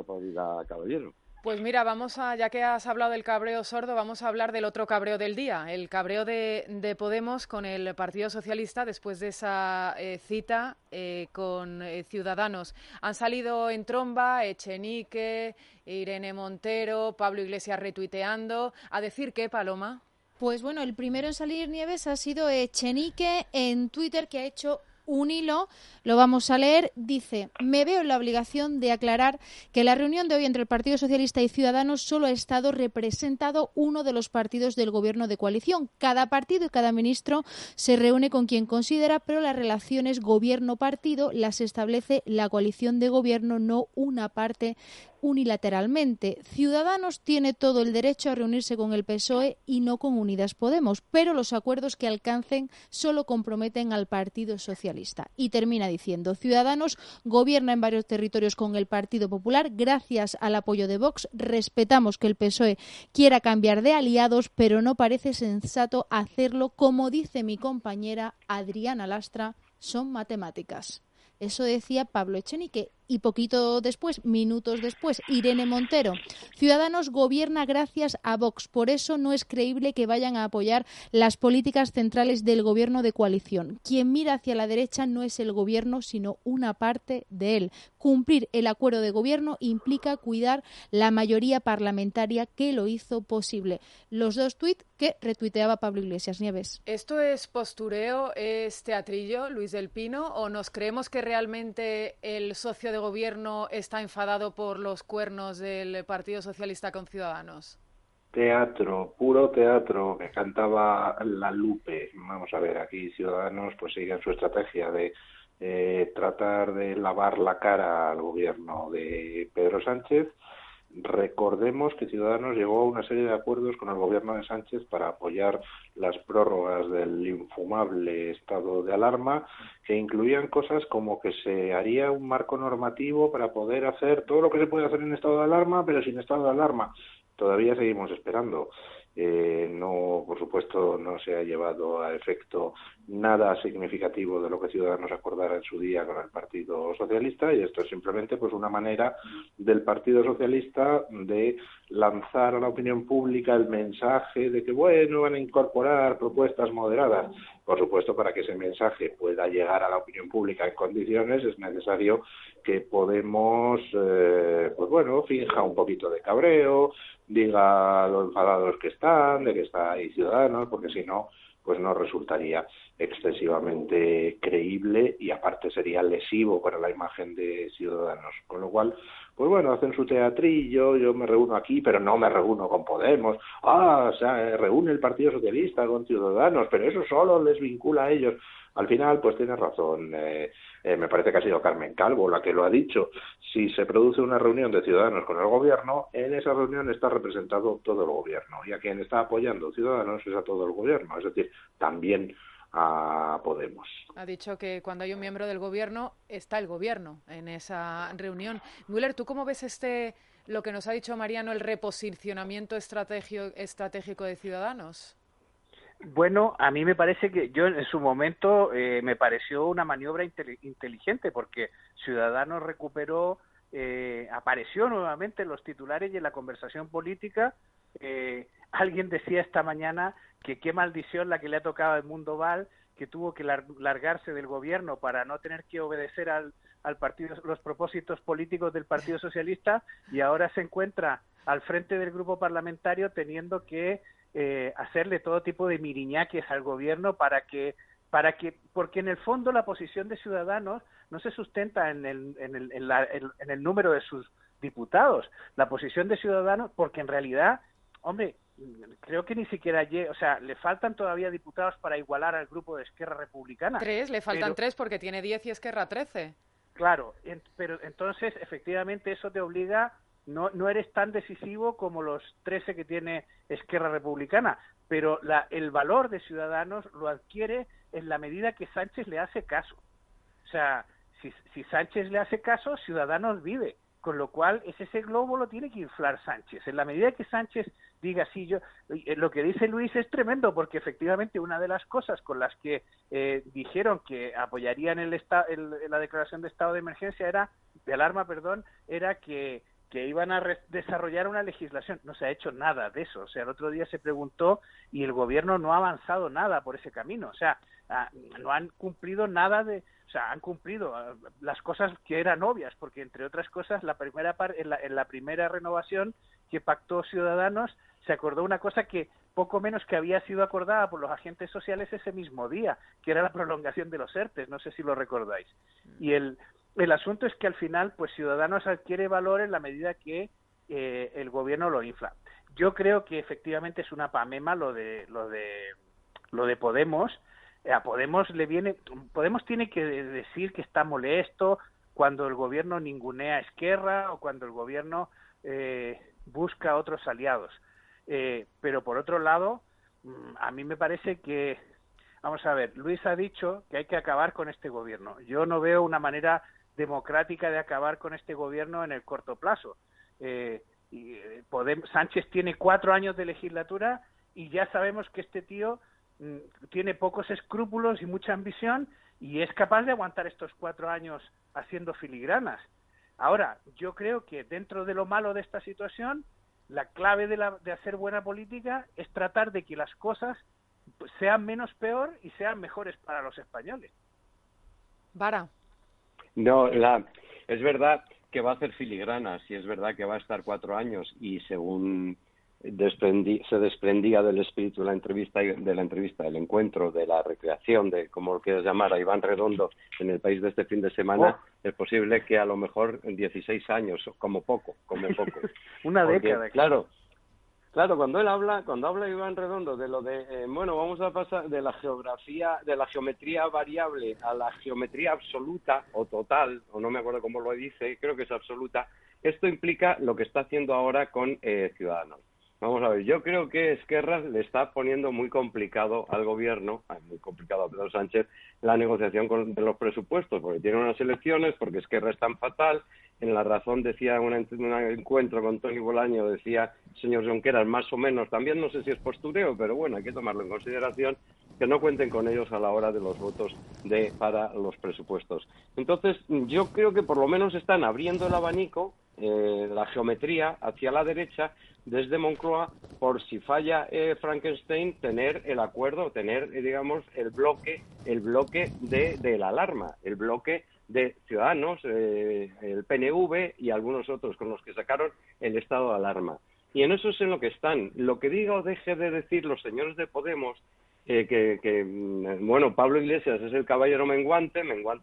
a Caballero. Pues mira, ya que has hablado del cabreo sordo, vamos a hablar del otro cabreo del día, el cabreo de Podemos con el Partido Socialista después de esa cita con Ciudadanos. Han salido en tromba Echenique, Irene Montero, Pablo Iglesias retuiteando. ¿A decir qué, Paloma? Pues bueno, el primero en salir, Nieves, ha sido Echenique en Twitter, que ha hecho un hilo, lo vamos a leer, dice: me veo en la obligación de aclarar que la reunión de hoy entre el Partido Socialista y Ciudadanos solo ha estado representado uno de los partidos del gobierno de coalición. Cada partido y cada ministro se reúne con quien considera, pero las relaciones gobierno-partido las establece la coalición de gobierno, no una parte unilateralmente. Ciudadanos tiene todo el derecho a reunirse con el PSOE y no con Unidas Podemos, pero los acuerdos que alcancen solo comprometen al Partido Socialista. Y termina diciendo: Ciudadanos gobierna en varios territorios con el Partido Popular gracias al apoyo de Vox. Respetamos que el PSOE quiera cambiar de aliados, pero no parece sensato hacerlo, como dice mi compañera Adriana Lastra, son matemáticas. Eso decía Pablo Echenique. Y poquito después, minutos después, Irene Montero: Ciudadanos gobierna gracias a Vox, por eso no es creíble que vayan a apoyar las políticas centrales del gobierno de coalición. Quien mira hacia la derecha no es el gobierno, sino una parte de él. Cumplir el acuerdo de gobierno implica cuidar la mayoría parlamentaria que lo hizo posible. Los dos tuits que retuiteaba Pablo Iglesias. Nieves. ¿Esto es postureo, es teatrillo, Luis del Pino, o nos creemos que realmente el socio de gobierno está enfadado por los cuernos del Partido Socialista con Ciudadanos? Teatro, puro teatro, que cantaba la Lupe. Vamos a ver, aquí Ciudadanos pues siguen su estrategia de tratar de lavar la cara al gobierno de Pedro Sánchez, Recordemos que Ciudadanos llegó a una serie de acuerdos con el gobierno de Sánchez para apoyar las prórrogas del infumable estado de alarma, que incluían cosas como que se haría un marco normativo para poder hacer todo lo que se puede hacer en estado de alarma, pero sin estado de alarma. Todavía seguimos esperando. No, por supuesto, no se ha llevado a efecto nada significativo de lo que Ciudadanos acordara en su día con el Partido Socialista, y esto es simplemente pues una manera del Partido Socialista de lanzar a la opinión pública el mensaje de que, bueno, van a incorporar propuestas moderadas. Por supuesto, para que ese mensaje pueda llegar a la opinión pública en condiciones, es necesario que Podemos, pues bueno, finja un poquito de cabreo, diga lo enfadados que están, de que está ahí Ciudadanos, porque si no, pues no resultaría excesivamente creíble y aparte sería lesivo para la imagen de Ciudadanos. Con lo cual, pues bueno, hacen su teatrillo, yo me reúno aquí, pero no me reúno con Podemos. O sea, reúne el Partido Socialista con Ciudadanos, pero eso solo les vincula a ellos. Al final, pues tienes razón, me parece que ha sido Carmen Calvo la que lo ha dicho. Si se produce una reunión de Ciudadanos con el gobierno, en esa reunión está representado todo el gobierno, y a quien está apoyando Ciudadanos es a todo el gobierno, es decir, también a Podemos. Ha dicho que cuando hay un miembro del gobierno, está el gobierno en esa reunión. Müller, ¿tú cómo ves lo que nos ha dicho Mariano, el reposicionamiento estratégico de Ciudadanos? Bueno, a mí me parece que yo en su momento me pareció una maniobra inteligente, porque Ciudadanos recuperó, apareció nuevamente en los titulares y en la conversación política. Alguien decía esta mañana que qué maldición la que le ha tocado a Edmundo Val, que tuvo que largarse del gobierno para no tener que obedecer al partido, los propósitos políticos del Partido Socialista, y ahora se encuentra al frente del grupo parlamentario teniendo que hacerle todo tipo de miriñaques al gobierno porque en el fondo la posición de Ciudadanos no se sustenta en el número de sus diputados. La posición de Ciudadanos, porque en realidad, hombre, creo que ni siquiera le faltan todavía diputados para igualar al grupo de Esquerra Republicana. Le faltan tres porque tiene 10 y Esquerra 13. Claro, pero entonces efectivamente eso te obliga. No eres tan decisivo como los 13 que tiene Esquerra Republicana, pero el valor de Ciudadanos lo adquiere en la medida que Sánchez le hace caso. O sea, si Sánchez le hace caso, Ciudadanos vive, con lo cual ese globo lo tiene que inflar Sánchez. En la medida que Sánchez diga sí, lo que dice Luis es tremendo, porque efectivamente una de las cosas con las que dijeron que apoyarían la declaración de estado de emergencia de alarma, era que iban a desarrollar una legislación. No se ha hecho nada de eso. O sea, el otro día se preguntó y el gobierno no ha avanzado nada por ese camino. O sea, no han cumplido nada han cumplido las cosas que eran obvias, porque entre otras cosas, en la primera renovación que pactó Ciudadanos, se acordó una cosa que poco menos que había sido acordada por los agentes sociales ese mismo día, que era la prolongación de los ERTEs. No sé si lo recordáis. Y el asunto es que al final, pues Ciudadanos adquiere valor en la medida que el gobierno lo infla. Yo creo que efectivamente es una pamema lo de Podemos. A Podemos Podemos tiene que decir que está molesto cuando el gobierno ningunea a Esquerra o cuando el gobierno busca otros aliados. Pero por otro lado, a mí me parece que, vamos a ver, Luis ha dicho que hay que acabar con este gobierno. Yo no veo una manera democrática de acabar con este gobierno en el corto plazo. Sánchez tiene 4 años de legislatura y ya sabemos que este tío tiene pocos escrúpulos y mucha ambición y es capaz de aguantar estos 4 años haciendo filigranas. Ahora, yo creo que dentro de lo malo de esta situación, la clave de hacer buena política es tratar de que las cosas sean menos peor y sean mejores para los españoles. Vara. No, es verdad que va a hacer filigranas y es verdad que va a estar 4 años y según se desprendía del espíritu de la entrevista, del encuentro, de la recreación, de como lo quieras llamar, a Iván Redondo en El País de este fin de semana, es posible que a lo mejor en 16 años, como poco. Una década. Claro, Claro, cuando habla Iván Redondo de lo de, bueno, vamos a pasar de la geometría variable a la geometría absoluta o total, o no me acuerdo cómo lo dice, creo que es absoluta, esto implica lo que está haciendo ahora con Ciudadanos. Vamos a ver, yo creo que Esquerra le está poniendo muy complicado al gobierno, muy complicado a Pedro Sánchez, la negociación de los presupuestos, porque tiene unas elecciones, porque Esquerra es tan fatal. En La Razón decía en un encuentro con Toni Bolaño, decía señor Junqueras, más o menos, también no sé si es postureo, pero bueno, hay que tomarlo en consideración, que no cuenten con ellos a la hora de los votos para los presupuestos. Entonces, yo creo que por lo menos están abriendo el abanico, la geometría hacia la derecha, desde Moncloa, por si falla Frankenstein, tener el acuerdo, tener, digamos, el bloque de la alarma, el bloque de Ciudadanos, el PNV y algunos otros con los que sacaron el estado de alarma. Y en eso es en lo que están. Lo que diga o deje de decir los señores de Podemos, bueno, Pablo Iglesias es el caballero menguante,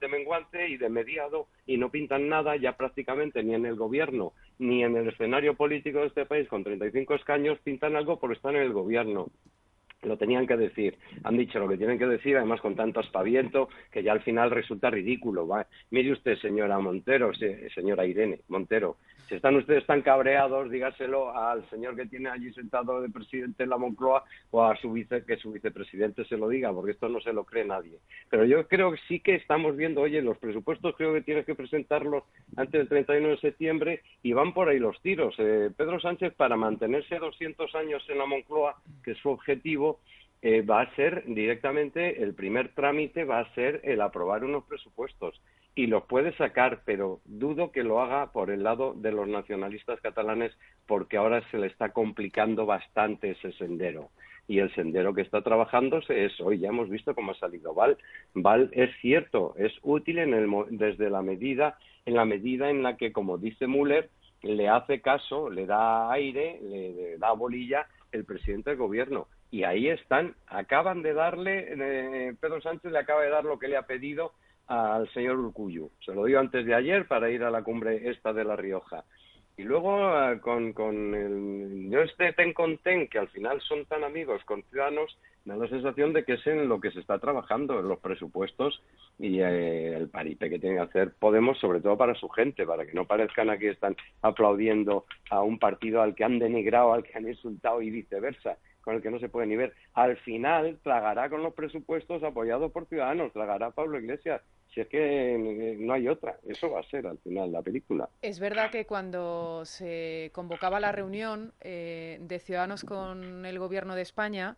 y de mediado, y no pintan nada ya prácticamente ni en el gobierno ni en el escenario político de este país con 35 escaños pintan algo por estar en el gobierno. Lo tenían que decir, han dicho lo que tienen que decir, además con tanto aspaviento que ya al final resulta ridículo. Mire usted, señora Montero, señora Irene Montero, si están ustedes tan cabreados, dígaselo al señor que tiene allí sentado de presidente en la Moncloa o a que su vicepresidente se lo diga, porque esto no se lo cree nadie. Pero yo creo que sí que estamos viendo, oye, los presupuestos creo que tienes que presentarlos antes del 31 de septiembre y van por ahí los tiros. Pedro Sánchez, para mantenerse 200 años en la Moncloa, que es su objetivo, va a ser directamente, el primer trámite va a ser el aprobar unos presupuestos. Y los puede sacar, pero dudo que lo haga por el lado de los nacionalistas catalanes, porque ahora se le está complicando bastante ese sendero. Y el sendero que está trabajándose es, hoy ya hemos visto cómo ha salido Val. Val es cierto, es útil desde la medida en la que, como dice Müller, le hace caso, le da aire, le da bolilla el presidente del gobierno. Y ahí están, acaban de darle, Pedro Sánchez le acaba de dar lo que le ha pedido al señor Urkullu. Se lo dio antes de ayer para ir a la cumbre esta de La Rioja. Y luego con el yo ten con ten, que al final son tan amigos con Ciudadanos, me da la sensación de que es en lo que se está trabajando, en los presupuestos y el paripé que tiene que hacer Podemos, sobre todo para su gente, para que no parezcan aquí están aplaudiendo a un partido al que han denigrado, al que han insultado y viceversa, con el que no se puede ni ver. Al final tragará con los presupuestos apoyados por Ciudadanos, tragará Pablo Iglesias. Si es que no hay otra, eso va a ser al final la película. Es verdad que cuando se convocaba la reunión de Ciudadanos con el Gobierno de España,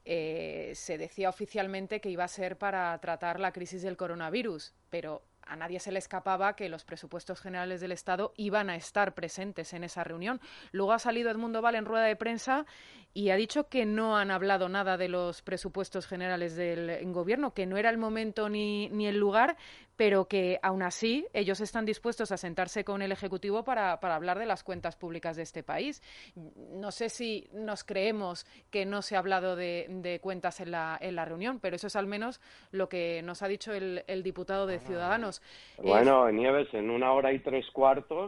se decía oficialmente que iba a ser para tratar la crisis del coronavirus, pero a nadie se le escapaba que los presupuestos generales del Estado iban a estar presentes en esa reunión. Luego ha salido Edmundo Val en rueda de prensa y ha dicho que no han hablado nada de los presupuestos generales del Gobierno, que no era el momento ni el lugar, pero que aún así ellos están dispuestos a sentarse con el Ejecutivo para hablar de las cuentas públicas de este país. No sé si nos creemos que no se ha hablado de cuentas en la reunión, pero eso es al menos lo que nos ha dicho el diputado de Ciudadanos. Bueno, Nieves, en 1 hora y 3/4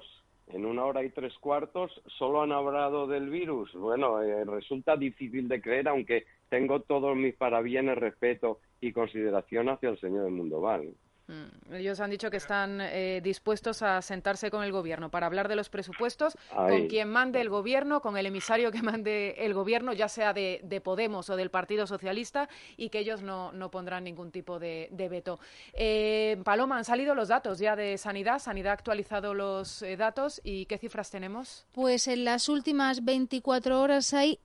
solo han hablado del virus. Bueno, resulta difícil de creer, aunque tengo todos mis parabienes, respeto y consideración hacia el señor Edmundo Val. Ellos han dicho que están dispuestos a sentarse con el Gobierno para hablar de los presupuestos, Ay. con quien mande el Gobierno, con el emisario que mande el Gobierno, ya sea de Podemos o del Partido Socialista, y que ellos no pondrán ningún tipo de veto. Paloma, han salido los datos ya de Sanidad. Sanidad ha actualizado los datos. ¿Y qué cifras tenemos? Pues en las últimas 24 horas hay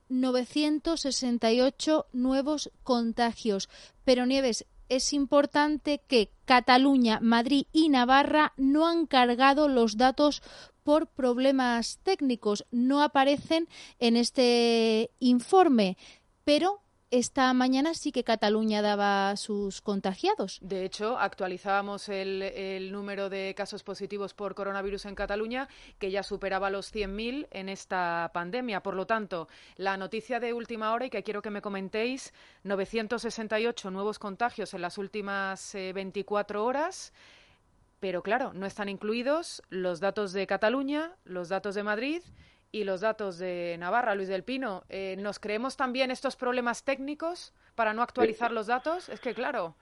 968 nuevos contagios. Pero, Nieves, es importante que Cataluña, Madrid y Navarra no han cargado los datos por problemas técnicos. No aparecen en este informe, pero esta mañana sí que Cataluña daba sus contagiados. De hecho, actualizábamos el número de casos positivos por coronavirus en Cataluña, que ya superaba los 100.000 en esta pandemia. Por lo tanto, la noticia de última hora y que quiero que me comentéis, 968 nuevos contagios en las últimas 24 horas. Pero claro, no están incluidos los datos de Cataluña, los datos de Madrid y los datos de Navarra. Luis del Pino, ¿nos creemos también estos problemas técnicos para no actualizar los datos? Es que, claro...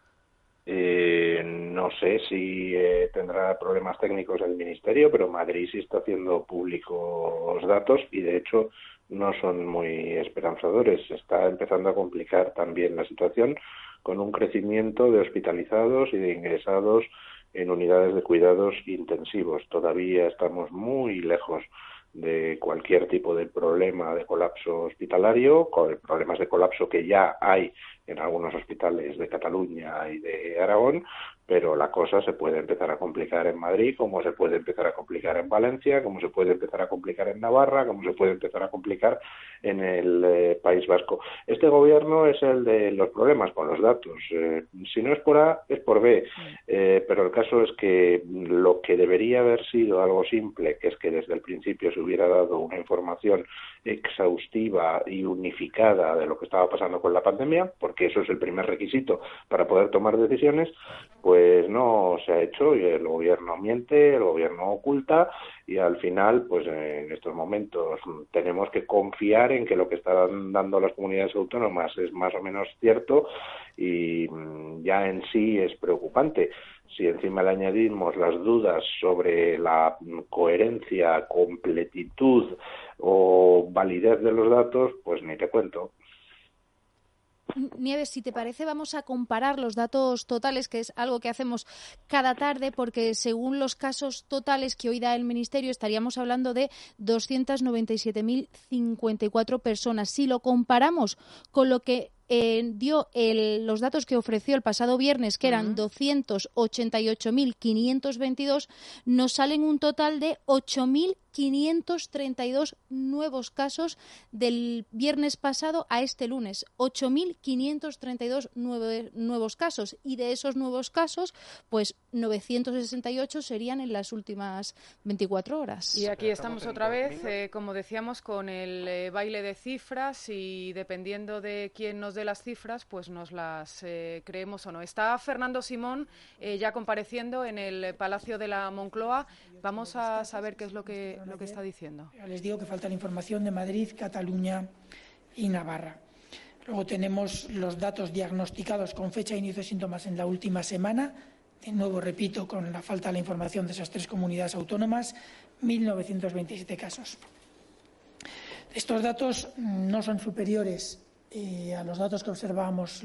No sé si tendrá problemas técnicos el Ministerio, pero Madrid sí está haciendo públicos datos y, de hecho, no son muy esperanzadores. Se está empezando a complicar también la situación con un crecimiento de hospitalizados y de ingresados en unidades de cuidados intensivos. Todavía estamos muy lejos de cualquier tipo de problema de colapso hospitalario, con problemas de colapso que ya hay en algunos hospitales de Cataluña y de Aragón, pero la cosa se puede empezar a complicar en Madrid, como se puede empezar a complicar en Valencia, como se puede empezar a complicar en Navarra, como se puede empezar a complicar en el País Vasco. Este gobierno es el de los problemas con los datos. Si no es por A, es por B. Pero el caso es que lo que debería haber sido algo simple, que es que desde el principio se hubiera dado una información exhaustiva y unificada de lo que estaba pasando con la pandemia, porque eso es el primer requisito para poder tomar decisiones, pues no se ha hecho y el gobierno miente, el gobierno oculta y al final, pues en estos momentos tenemos que confiar en que lo que están dando las comunidades autónomas es más o menos cierto y ya en sí es preocupante. Si encima le añadimos las dudas sobre la coherencia, completitud o validez de los datos, pues ni te cuento. Nieves, si te parece, vamos a comparar los datos totales, que es algo que hacemos cada tarde, porque según los casos totales que hoy da el Ministerio, estaríamos hablando de 297.054 personas. Si lo comparamos con lo que dio los datos que ofreció el pasado viernes, que eran 288.522, nos salen un total de 8.532 nuevos casos del viernes pasado a este lunes. 8.532 nuevos casos. Y de esos nuevos casos, pues 968 serían en las últimas 24 horas. Y aquí estamos otra vez, como decíamos, con el baile de cifras y dependiendo de quién nos dé las cifras, pues nos las creemos o no. Está Fernando Simón ya compareciendo en el Palacio de la Moncloa. Vamos a saber qué es lo que está diciendo. Les digo que falta la información de Madrid, Cataluña y Navarra. Luego tenemos los datos diagnosticados con fecha de inicio de síntomas en la última semana. De nuevo, repito, con la falta de la información de esas tres comunidades autónomas, 1.927 casos. Estos datos no son superiores a los datos que observábamos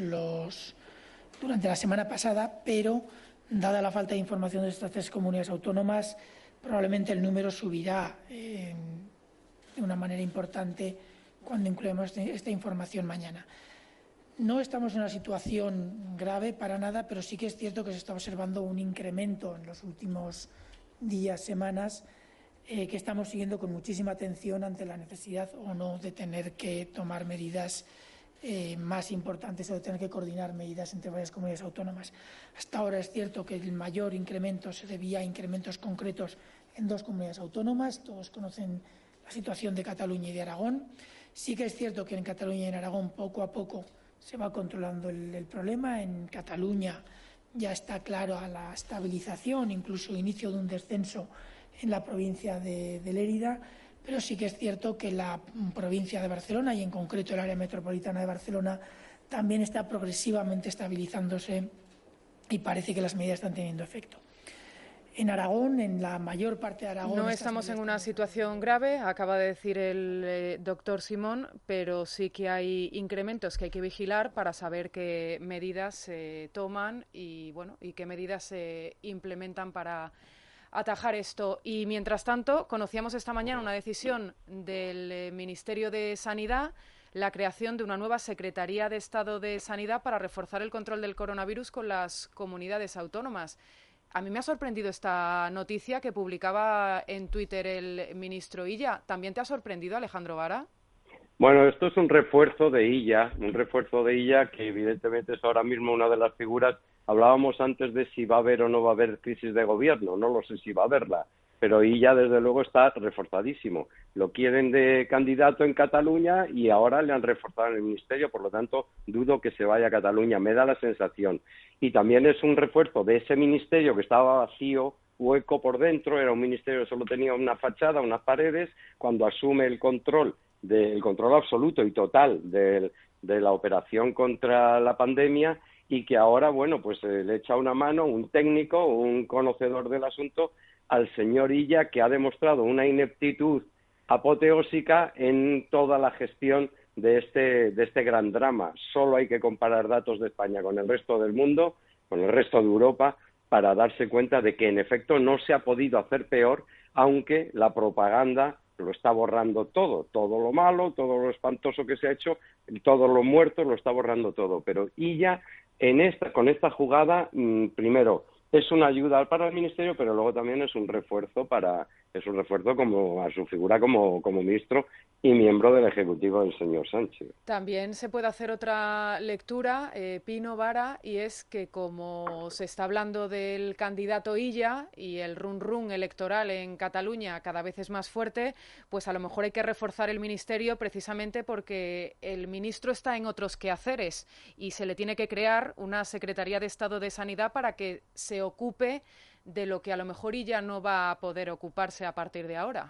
durante la semana pasada, pero dada la falta de información de estas tres comunidades autónomas, probablemente el número subirá de una manera importante cuando incluamos esta información mañana. No estamos en una situación grave para nada, pero sí que es cierto que se está observando un incremento en los últimos días, semanas, que estamos siguiendo con muchísima atención ante la necesidad o no de tener que tomar medidas más importantes o de tener que coordinar medidas entre varias comunidades autónomas. Hasta ahora es cierto que el mayor incremento se debía a incrementos concretos en dos comunidades autónomas. Todos conocen la situación de Cataluña y de Aragón. Sí que es cierto que en Cataluña y en Aragón poco a poco se va controlando el problema. En Cataluña ya está claro a la estabilización, incluso inicio de un descenso en la provincia de Lérida. Pero sí que es cierto que la provincia de Barcelona y en concreto el área metropolitana de Barcelona también está progresivamente estabilizándose y parece que las medidas están teniendo efecto. En Aragón, en la mayor parte de Aragón... No estamos en una situación grave, acaba de decir el doctor Simón, pero sí que hay incrementos que hay que vigilar para saber qué medidas se toman y, bueno, y qué medidas se implementan para atajar esto. Y mientras tanto, conocíamos esta mañana una decisión del Ministerio de Sanidad, la creación de una nueva Secretaría de Estado de Sanidad para reforzar el control del coronavirus con las comunidades autónomas. A mí me ha sorprendido esta noticia que publicaba en Twitter el ministro Illa. ¿También te ha sorprendido, Alejandro Vara? Bueno, esto es un refuerzo de Illa que evidentemente es ahora mismo una de las figuras. Hablábamos antes de si va a haber o no va a haber crisis de gobierno, no lo sé si va a haberla, pero Illa desde luego está reforzadísimo. Lo quieren de candidato en Cataluña y ahora le han reforzado en el ministerio, por lo tanto dudo que se vaya a Cataluña, me da la sensación. Y también es un refuerzo de ese ministerio que estaba vacío hueco por dentro, era un ministerio que solo tenía una fachada, unas paredes. Cuando asume el control absoluto y total de la operación contra la pandemia, y que ahora, bueno, pues le echa una mano un técnico, un conocedor del asunto, al señor Illa, que ha demostrado una ineptitud apoteósica en toda la gestión de este gran drama. Solo hay que comparar datos de España con el resto del mundo, con el resto de Europa, para darse cuenta de que en efecto no se ha podido hacer peor, aunque la propaganda lo está borrando todo lo malo, todo lo espantoso que se ha hecho, todos los muertos, lo está borrando todo. Pero Illa, con esta jugada, primero, es una ayuda para el ministerio, pero luego también es un refuerzo como a su figura como ministro y miembro del Ejecutivo del señor Sánchez. También se puede hacer otra lectura, Pino, Vara, y es que como se está hablando del candidato Illa y el run electoral en Cataluña cada vez es más fuerte, pues a lo mejor hay que reforzar el ministerio precisamente porque el ministro está en otros quehaceres y se le tiene que crear una Secretaría de Estado de Sanidad para que se ocupe de lo que a lo mejor Illa no va a poder ocuparse a partir de ahora.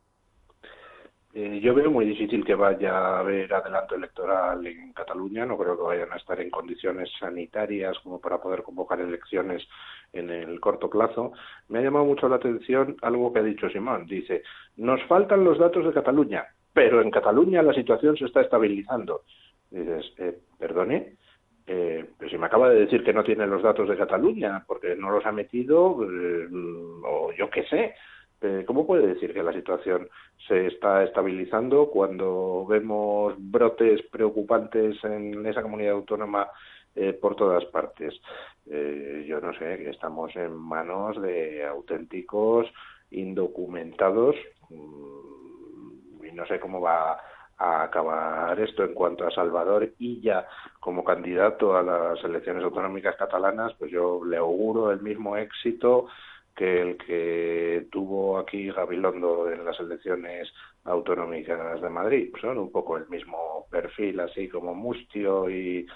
Yo veo muy difícil que vaya a haber adelanto electoral en Cataluña. No creo que vayan a estar en condiciones sanitarias como para poder convocar elecciones en el corto plazo. Me ha llamado mucho la atención algo que ha dicho Simón. Dice, nos faltan los datos de Cataluña, pero en Cataluña la situación se está estabilizando. Dices, perdone, pero si me acaba de decir que no tiene los datos de Cataluña porque no los ha metido, o yo qué sé. ¿Cómo puede decir que la situación se está estabilizando cuando vemos brotes preocupantes en esa comunidad autónoma por todas partes? Yo no sé, que estamos en manos de auténticos indocumentados y no sé cómo va a acabar esto. En cuanto a Salvador Illa como candidato a las elecciones autonómicas catalanas, pues yo le auguro el mismo éxito que el que tuvo aquí Gabilondo en las elecciones autonómicas de Madrid. Son un poco el mismo perfil, así como Mustio y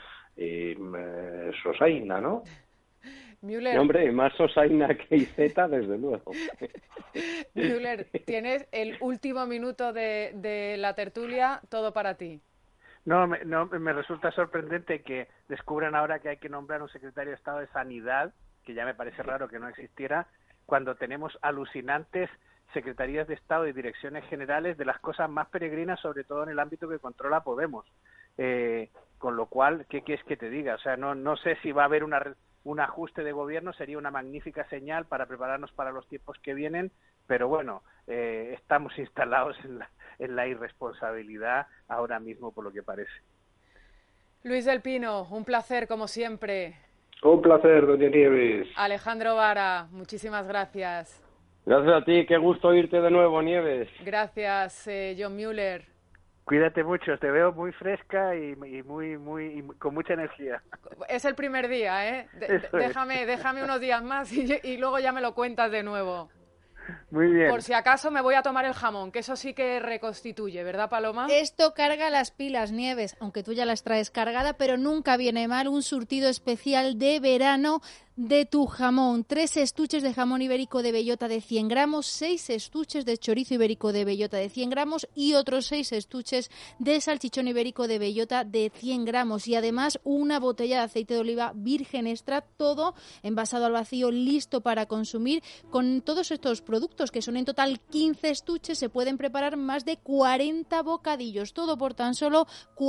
Sosaina, ¿no? Müller. Hombre, más Sosaina que Iceta, desde luego. Müller, tienes el último minuto de la tertulia, todo para ti. No, me resulta sorprendente que descubran ahora que hay que nombrar un secretario de Estado de Sanidad, que ya me parece raro que no existiera, cuando tenemos alucinantes secretarías de Estado y direcciones generales de las cosas más peregrinas, sobre todo en el ámbito que controla Podemos. Con lo cual, ¿qué quieres que te diga? O sea, no sé si va a haber un ajuste de gobierno, sería una magnífica señal para prepararnos para los tiempos que vienen, pero bueno, estamos instalados en la irresponsabilidad ahora mismo, por lo que parece. Luis del Pino, un placer como siempre. Un placer, doña Nieves. Alejandro Vara, muchísimas gracias. Gracias a ti, qué gusto oírte de nuevo, Nieves. Gracias, John Müller. Cuídate mucho, te veo muy fresca y con mucha energía. Es el primer día, ¿eh? Déjame unos días más y luego ya me lo cuentas de nuevo. Muy bien. Por si acaso me voy a tomar el jamón, que eso sí que reconstituye, ¿verdad, Paloma? Esto carga las pilas, Nieves, aunque tú ya las traes cargada, pero nunca viene mal un surtido especial de verano de Tu Jamón. 3 estuches de jamón ibérico de bellota de 100 gramos, 6 estuches de chorizo ibérico de bellota de 100 gramos y otros 6 estuches de salchichón ibérico de bellota de 100 gramos. Y además una botella de aceite de oliva virgen extra, todo envasado al vacío, listo para consumir. Con todos estos productos, que son en total 15 estuches, se pueden preparar más de 40 bocadillos. Todo por tan solo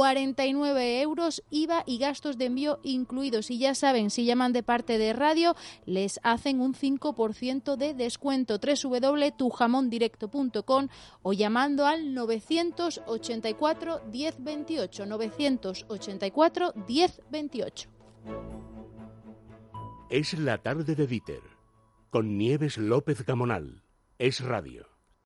49 euros, IVA y gastos de envío incluidos. Y ya saben, si llaman de parte de radio, les hacen un 5% de descuento. www.tujamondirecto.com o llamando al 984 1028. 984 1028. Es la tarde de Dieter, con Nieves López Gamonal. Es Radio.